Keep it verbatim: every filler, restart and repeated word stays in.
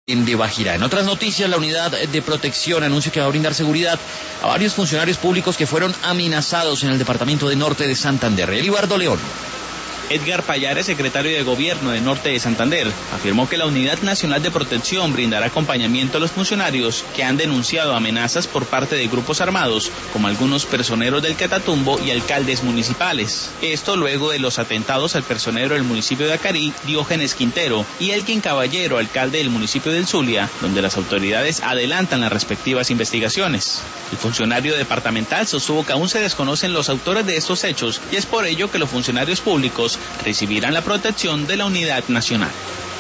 de Bajirá. En otras noticias, la unidad de protección anunció que va a brindar seguridad a varios funcionarios públicos que fueron amenazados en el departamento de Norte de Santander. Elibardo León. Edgar Payares, secretario de Gobierno de Norte de Santander, afirmó que la Unidad Nacional de Protección brindará acompañamiento a los funcionarios que han denunciado amenazas por parte de grupos armados, como algunos personeros del Catatumbo y alcaldes municipales. Esto luego de los atentados al personero del municipio de Acarí, Diógenes Quintero, y Elkin Caballero, alcalde del municipio del Zulia, donde las autoridades adelantan las respectivas investigaciones. El funcionario departamental sostuvo que aún se desconocen los autores de estos hechos y es por ello que los funcionarios públicos recibirán la protección de la Unidad Nacional.